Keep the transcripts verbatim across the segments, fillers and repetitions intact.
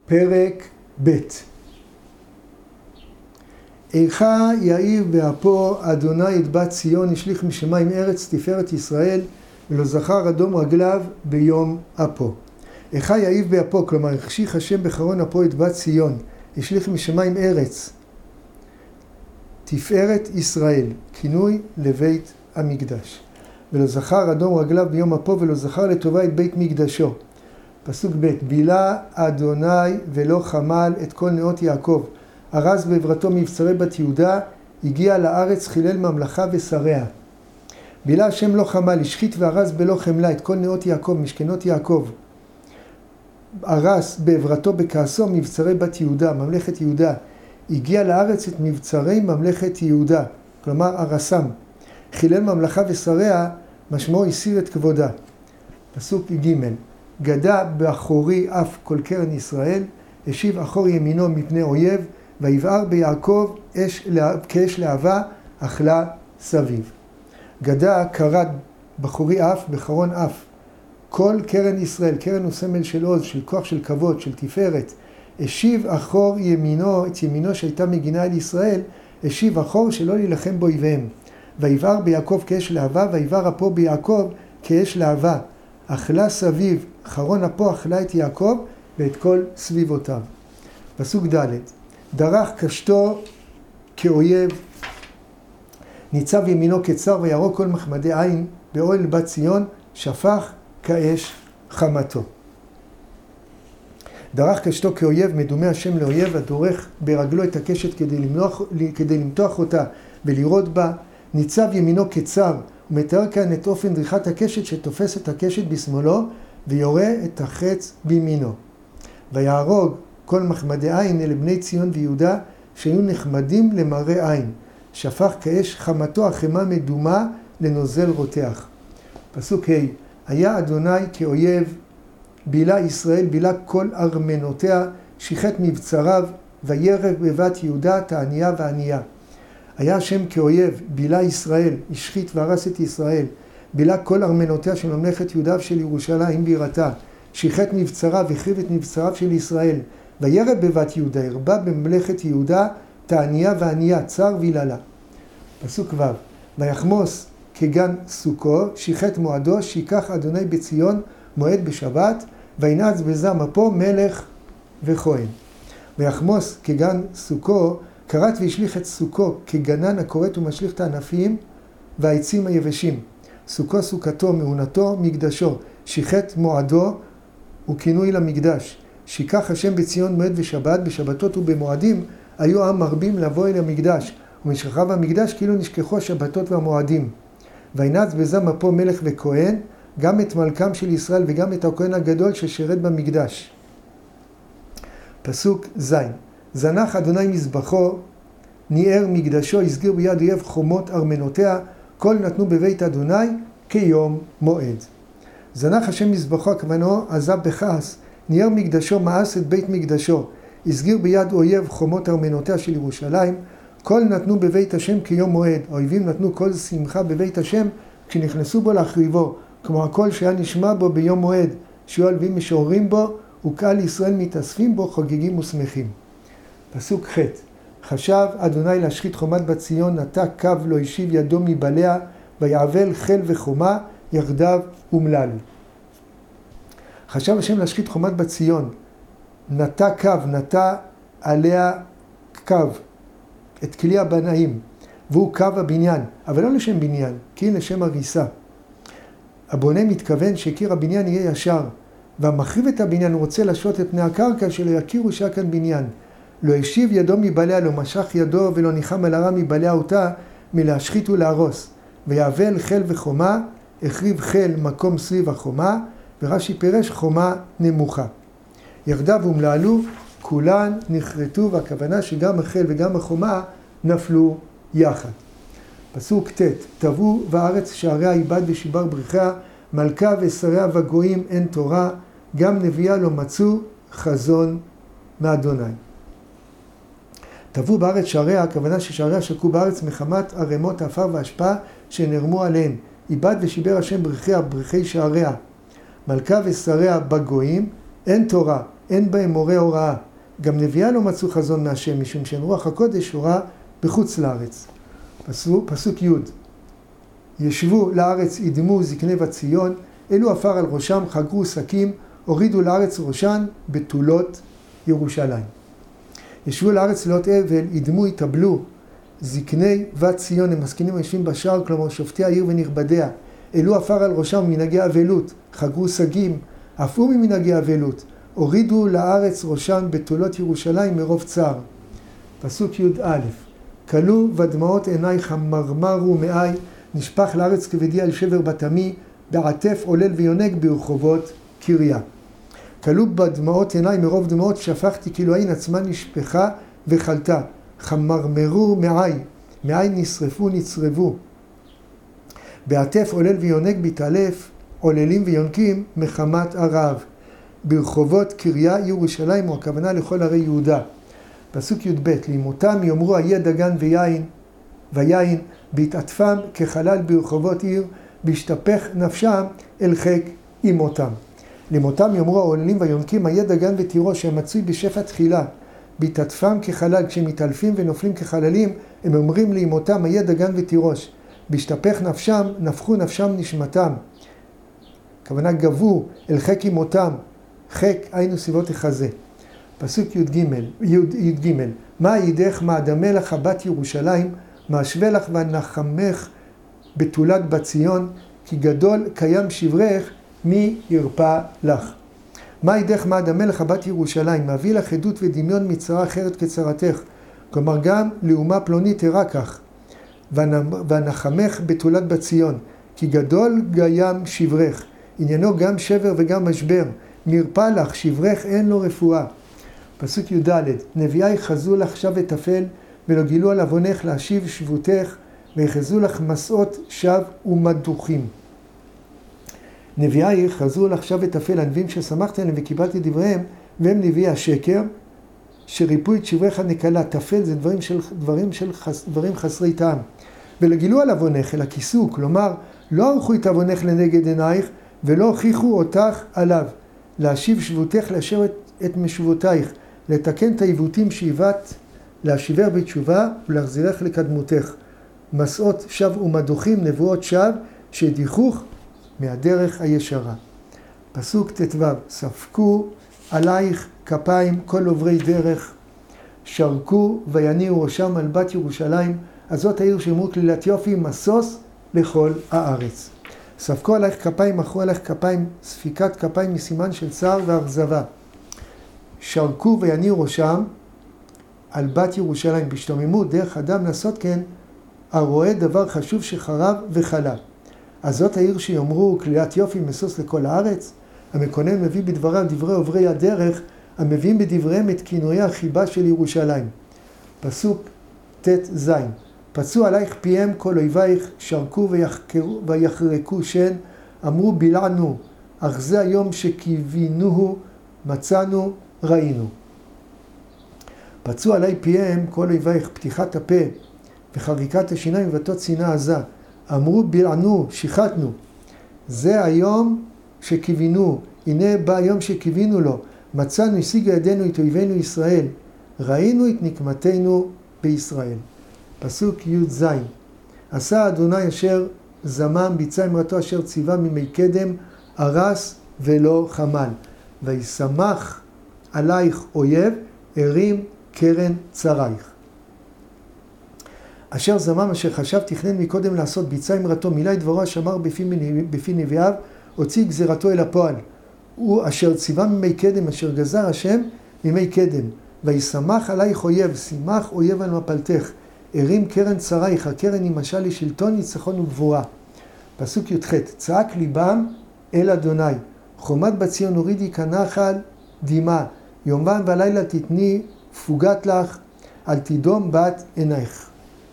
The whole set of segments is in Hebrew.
פרק ב'. איכה יאיב באפו אדוני את בת ציון, השליך משמיים ארץ תפארת ישראל, ולא זכר אדום רגליו ביום אפו. איכה יאיב באפו, כלומר החשיך השם בחרון אפו את בת ציון, השליך משמיים ארץ תפארת ישראל, כינוי לבית המקדש. ולא זכר אדום רגליו ביום אפו, ולא זכר לטובה את בית מקדשו. פסוק ב'. בילה אדוני ולא חמל את כל נאות יעקב, ארז בעברתו מבצרי בת יהודה, הגיע לארץ חילל ממלכה ושריה. בילה השם לא חמל, השחית וארז בלא חמלה את כל נאות יעקב, משכנות יעקב. ארז בעברתו בכעסו מבצרי בת יהודה, ממלכת יהודה. הגיע לארץ את מבצרי ממלכת יהודה, כלומר ארסם. חילל ממלכה ושריה, משמעו הסיר את כבודה. פסוק ג'. גדע באחורי אף כל קרן ישראל, השיב אחור ימינו מפני אויב, ויבער ביעקב אש, כאש להבה, אכלה סביב. גדע קרד בחורי אף, בחרון אף. כל קרן ישראל, קרן הוא סמל של עוז, של כוח, של כבוד, של תפארת. השיב אחור ימינו, את ימינו שהייתה מגינה על ישראל, השיב אחור שלא להילחם באויביהם. ויבער ביעקב כאש להבה, ויבער אפו ביעקב כאש להבה. אכלה סביב, חרון אפו אכלה את יעקב ואת כל סביבותיו. פסוק ד'. דרך קשתו כאויב, ניצב ימינו כצר, וירוק כל מחמדי עין באוהל בת ציון, שפך כאש חמתו. דרך קשתו כאויב, מדומה השם לאויב, הדורך ברגלו את הקשת כדי למנוח, כדי למתוח אותה ולירות בה. ניצב ימינו כצר, הוא מתאר כאן את אופן דריכת הקשת שתופס את הקשת בשמאלו ויורה את החץ בימינו. ויהרוג כל מחמדי עין אלה בני ציון ויהודה שהיו נחמדים למראה עין. שפך כאש חמתו החמה מדומה לנוזל רותח. פסוק ה'. היה אדוני כאויב, בילה ישראל, בילה כל ארמנותיה, שיחת מבצריו, וירב בבת יהודה תענייה וענייה. היה השם כאויב, בילה ישראל, השחית והרס את ישראל, בילה כל ארמנותיה של ממלכת יהודה ושל ירושלים בירתה, שיחת מבצריו, החריב את מבצריו של ישראל, וירב בבת יהודה, הרבה בממלכת יהודה, תענייה וענייה, צר ויללה. פסוק ו'. ויחמוס כגן סוכו, שיחת מועדו, שיקח אדוני בציון מועד בשבת, וינעץ בזם אפו מלך וכהן. ויחמוס כגן סוכו, קראת והשליך את סוכו כגנן הקוראת ומשליך את הענפים והעצים היבשים. סוכו סוכתו, מעונתו, מקדשו. שיחת מועדו הוא כינוי למקדש. שיקח השם בציון מועד ושבת, בשבתות ובמועדים היו עם מרבים לבוא אל המקדש, ומשכחיו המקדש כאילו נשכחו השבתות והמועדים. וינעץ בזם אפו מלך וכהן, גם את מלכם של ישראל וגם את הכהן הגדול ששירת במקדש. פסוק ז'. זנח אדוני מזבחו, ניער מקדשו, הסגיר ביד אויב חומות ארמנותיה, כל נתנו בבית אדוני כיום מועד. זנח השם מזבחו, הכוונו עזב בכעס, ניער מקדשו, מאס את בית מקדשו, הסגיר ביד אויב חומות ארמנותיה של ירושלים, כל נתנו בבית השם כיום מועד. האויבים נתנו כל שמחה בבית השם כשנכנסו בו להחריבו, כמו הכל שהיה נשמע בו ביום מועד, שהיו הלווים משוררים בו, וקהל ישראל מתאספים בו חוגגים ושמחים. פסוק ח'. חשב אדוני להשחית חומת בת ציון, נטע קו לא השיב ידו מבליה, ויעבל חיל וחומה יחדיו ומללו. חשב השם להשחית חומת בת ציון, נטע קו, נטע עליה קו, את כלי הבנאים, והוא קו הבניין, אבל לא לשם בניין, כי לשם הריסה. הבונה מתכוון שקיר הבניין יהיה ישר, והמחריב את הבניין הוא רוצה לשרות את פני הקרקע שלא יכירו שהיה כאן בניין. לא השיב ידו מבליה, לא משך ידו ולא ניחם על הרע מבליה אותה, מלהשחית ולהרוס. ויעבל חיל וחומה, החריב חיל מקום סביב החומה, ורש"י פירש חומה נמוכה. יחדיו ומללו, כולן נחרטו, והכוונה שגם החיל וגם החומה נפלו יחד. פסוק ט'. טבעו בארץ שעריה איבד ושיבר בריחיה, מלכה ושריה וגויים אין תורה, גם נביאה לא מצאו חזון מאדוני. טבעו בארץ שעריה, הכוונה ששעריה שקעו בארץ מחמת ערימות עפר והשפעה שנרמו עליהן. איבד ושיבר השם בריחיה, בריחי שעריה. מלכה ושריה בגויים, אין תורה, אין בהם מורה הוראה. גם נביאה לא מצאו חזון מהשם, משום שאין רוח הקודש הורה בחוץ לארץ. פסוק, פסוק י' ישבו לארץ ידמו זקני וציון, אלו עפר על ראשם, חגרו שקים, הורידו לארץ ראשן בתולות ירושלים. ישבו לארץ לאות אבל, ידמו, יתאבלו, זקני וציון, הם מסכנים יושבים בשער, כלומר שופטי העיר ונכבדיה. אלו עפר על ראשם מנהגי אבלות, חגרו שגים, עפו ממנהגי אבלות, הורידו לארץ ראשן בתולות ירושלים מרוב צער. פסוק י"א כלו ודמעות עינייך מרמרו מאי, נשפך לארץ כבדי על שבר בתמי, בעטף עולל ויונק ברחובות קריה. כלו בדמעות עיניי מרוב דמעות שפכתי, כאילו העין עצמה נשפכה וחלתה. חמרמרו מאי, מאי נשרפו נצרבו. בעטף עולל ויונק בהתעלף, עוללים ויונקים מחמת הרעב. ברחובות קריה ירושלים, הוא הכוונה לכל ערי יהודה. פסוק י"ב לימותם יאמרו היה דגן ויין, ויין בהתעטפם כחלל ברחובות עיר, בהשתפך נפשם אל חק אימותם. לימותם יאמרו העוללים ויונקים היה דגן ותירוש, שמצוי בשפע תחילה, בהתעטפם כחלל, כשהם מתעלפים ונופלים כחללים, הם אומרים לימותם היה דגן ותירוש, בהשתפך נפשם, נפחו נפשם נשמתם. הכוונה גבו אל חק אימותם, חק היינו סביבות החזה. פסוק י"ג, י"ג מה ידך מה אדמה לך בת ירושלים, מה אשווה לך ונחמך בתולת בציון, כי גדול קיים שברך מי ירפא לך. מה ידך מה אדמה לך בת ירושלים, מביא לך עדות ודמיון מצרה אחרת כצרתך, כלומר גם לאומה פלונית הרע כך, ונחמך בתולת בציון, כי גדול קיים שברך, עניינו גם שבר וגם משבר, מרפא לך, שברך אין לו רפואה. פסוק י"ד נביאי חזו לך שב ותפל, ולא גילו על עוונך להשיב שבותך, ויחזו לך מסעות שב ומדוחים. נביאי חזו לך שב ותפל, הנביאים ששמחת עליהם וקיבלתי דבריהם, והם נביאי השקר, שריפו את שברך הנקלה. תפל זה דברים, של, דברים, של חס, דברים חסרי טעם. ולא גילו על עוונך, אלא כיסו, כלומר, לא ערכו את עוונך לנגד עינייך, ולא הוכיחו אותך עליו. להשיב שבותך, לאשר את, את משובותייך, לתקן את העיוותים שהיוות, להשיבר בתשובה ולהחזירך לקדמותך. מסעות שב ומדוחים, נבואות שב, שדיחוך מהדרך הישרה. פסוק ט"ו ספקו עלייך כפיים כל עוברי דרך, שרקו ויניעו ראשם על בת ירושלים, אז זאת העיר שאמרו כלילת יופי, משוש לכל הארץ. ספקו עלייך כפיים, מחו עלייך כפיים, ספיקת כפיים מסימן של צער ואכזבה. שרקו ויניעו ראשם על בת ירושלים, בהשתוממות דרך אדם לעשות כן, הרואה דבר חשוב שחרב וחלה. אז זאת העיר שיאמרו כלילת יופי, משוש לכל הארץ. המקונן מביא בדבריו דברי עוברי הדרך, המביאים בדבריהם את כינויי החיבה של ירושלים. פסוק ט"ז פצו עלייך פיהם כל אויבייך, שרקו ויחקרו, ויחרקו שן, אמרו בלענו, אך זה היום שקיווינוהו, מצאנו, ראינו. פצו עלי פיהם כל אויבייך, פתיחת הפה וחריקת השיניים ובתות שנאה עזה, אמרו בלענו, שיחתנו, זה היום שקיווינו, הנה בא היום שקיווינו לו, מצאנו, השיגה ידינו את אויבינו ישראל, ראינו את נקמתנו בישראל. פסוק י"ז עשה אדוני אשר זמם, ביצע אמרתו אשר ציווה ממי קדם, ארס ולא חמל, וישמח עלייך אויב, הרים קרן צריך. אשר זמם אשר חשב תכנן מקודם לעשות, ביצע אמרתו, מילא את דברו שמר בפי, בפי נביאיו, הוציא גזירתו אל הפועל. הוא אשר ציווה ממי קדם, אשר גזר השם ממי קדם. וישמח עלייך אויב, שימח אויב על מפלתך. הרים קרן צריך, הקרן היא משל לשלטון, ניצחון וגבורה. פסוק י"ח צעק ליבם אל אדוני, חומת בציון הורידי כנחל דמעה, יומם ולילה תתני פוגת לך, אל תדום בת עינייך.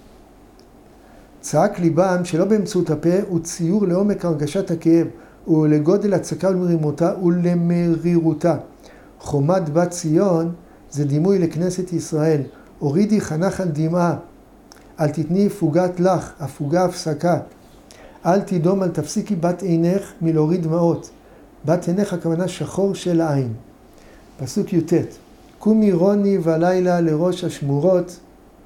צעק ליבם שלא באמצעות הפה, הוא ציור לעומק הרגשת הכאב, ולגודל הצקה ולמרירותה, ולמרירותה. חומת בת ציון זה דימוי לכנסת ישראל, הורידי כנחל דמעה, אל תתני פוגת לך, הפוגה הפסקה, אל תדום, אל תפסיקי בת עינך מלהוריד דמעות. בת עינך הכוונה שחור של העין. פסוק י"ט. קומי רוני ולילה לראש השמורות,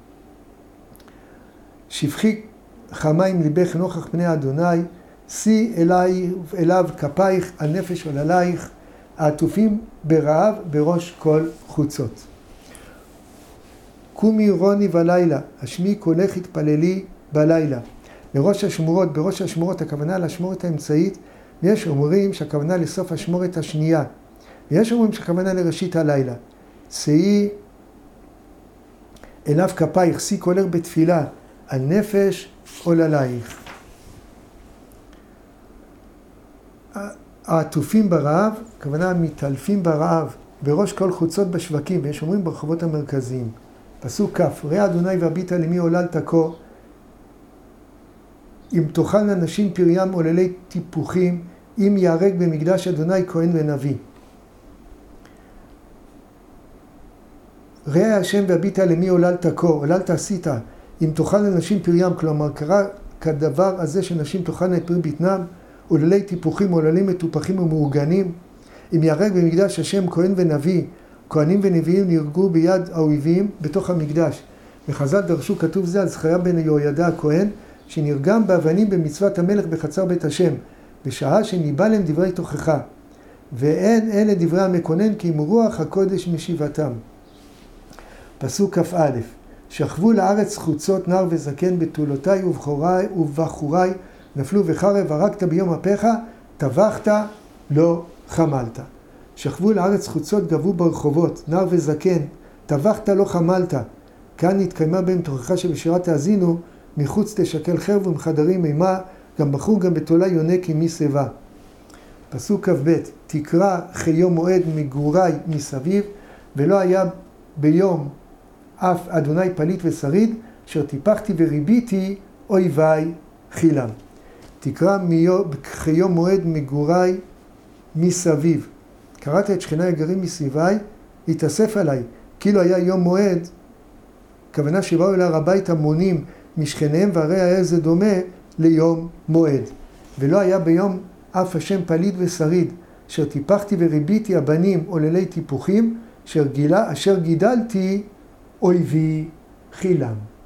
שפכי חמיים ליבך נוכח פני אדוני, שיא אלי, אליו כפייך, הנפש עוללייך, העטופים ברעב בראש כל חוצות. קומי רוני ולילה, השמי קולך התפללי בלילה. לראש השמורות, בראש השמורות הכוונה לאשמורת האמצעית, ויש אומרים שהכוונה לסוף השמורת השנייה, ויש אומרים שהכוונה לראשית הלילה. שאי אליו כפייך, שיא קולך בתפילה, הנפש עוללייך. העטופים ברעב, הכוונה מתעלפים ברעב, בראש כל חוצות בשווקים, ויש אומרים ברחובות המרכזיים. פסוק כ', ראה אדוני והביטה למי עולל תקו, אם תאכלנה נשים פריים עוללי טיפוחים, אם יהרג במקדש אדוני כהן ונביא. ראה השם והביטה למי עולל תקו, עולל תעשית, אם תאכלנה נשים פריים, כלומר קרה כדבר הזה שנשים תאכלנה את פרי בטנם, עוללי טיפוחים, עוללים מטופחים ומאורגנים, אם יהרג במקדש השם כהן ונביא, כהנים ונביאים נהרגו ביד האויבים בתוך המקדש. וחז"ל דרשו כתוב זה על זכריה בן יהוידע הכהן, שנרגם באבנים במצוות המלך בחצר בית השם, בשעה שניבא להם דברי תוכחה. ואין אלה דברי המקונן, כי אם רוח הקודש משיבתם. פסוק כ"א, שכבו לארץ חוצות נער וזקן, בתולותיי ובחוריי ובחוריי נפלו וחרב, הרגת ביום אפיך, טבחת לא חמלת. שכבו לארץ חוצות, גבו ברחובות, נער וזקן, טבחת לא חמלת. כאן התקיימה בהם תוכחה שבשירת תאזינו, מחוץ תשקל חרב ומחדרים אימה, גם בחור גם בתולה יונק עם מסבה. פסוק כ"ב, תקרא חיום מועד מגורי מסביב, ולא היה ביום אף אדוני פליט ושריד, אשר טיפחתי וריביתי אויביי חילם. תקרא חיום מועד מגורי מסביב. קראת את שכני הגרים מסביבי, התאסף עליי, כאילו היה יום מועד, כוונה שבאו אל הר הבית המונים משכניהם, והרי היה זה דומה ליום מועד. ולא היה ביום אף השם פליט ושריד, אשר טיפחתי וריביתי הבנים עוללי טיפוחים, אשר, גילה, אשר גידלתי אויבי חילם.